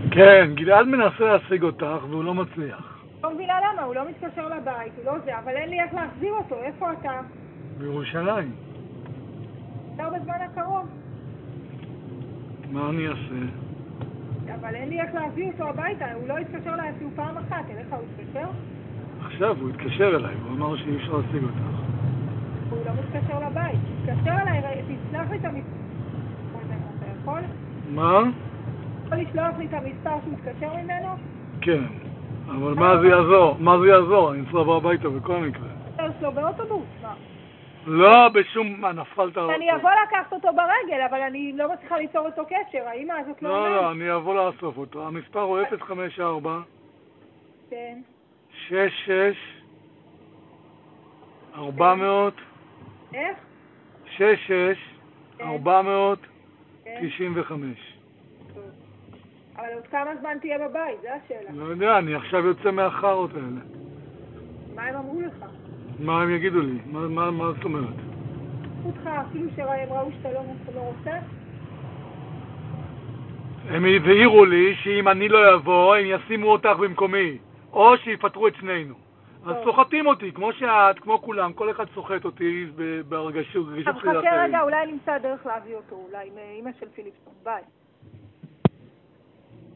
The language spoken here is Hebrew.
כן, גלעד מנסה להשיג אותך והוא לא מצליח. לא מבינה למה, הוא לא מתקשר לבית, הוא לא זה, אבל אין לי איך להחזיר אותו, איפה אתה? בירושלים. לא בזמן הקרוב. מה אני אעשה? אבל אין לי איך להביא אותו הביתה, הוא לא התקשר אליי אפילו פעם אחת, אליך הוא התקשר? עכשיו הוא התקשר אליי, הוא אמר שאי אפשר להשיג אותך. הוא לא מתקשר לבית, תתקשר אליי, תשלח לי את המספר. אתה יכול? מה? יכול לשלוח לי את המספר שהוא מתקשר ממנו? כן, אבל מה זה יעזור? מה זה יעזור? אני צריך לבוא הביתה בכל מקרה. אתה שלו באוטובוס, מה? לא, בשום... מה, נפלת על אני האוטו? אבוא לקחת אותו ברגל, אבל אני לא מצליחה ליצור אותו קשר, האמא הזאת לא אומרת. לא, אני אבוא לאסוף אותו. המספר הוא 054 כן. 66 400 איך? 66 כן. 495. טוב. אבל עוד כמה זמן תהיה בבית, זו השאלה. לא יודע, אני עכשיו יוצא מהחרות האלה. מה הם אמרו לך? מה הם יגידו לי? מה זאת אומרת? אותך, אפילו שהם ראו שאתה לא רוצה? הם הבהירו לי שאם אני לא אבוא, הם ישימו אותך במקומי. או שיפטרו את שנינו. אז סוחטים אותי, כמו שאת, כמו כולם, כל אחד סוחט אותי ברגשות חכה רגע, אולי נמצא דרך להביא אותו, אולי עם אמא של פיליפסון. ביי.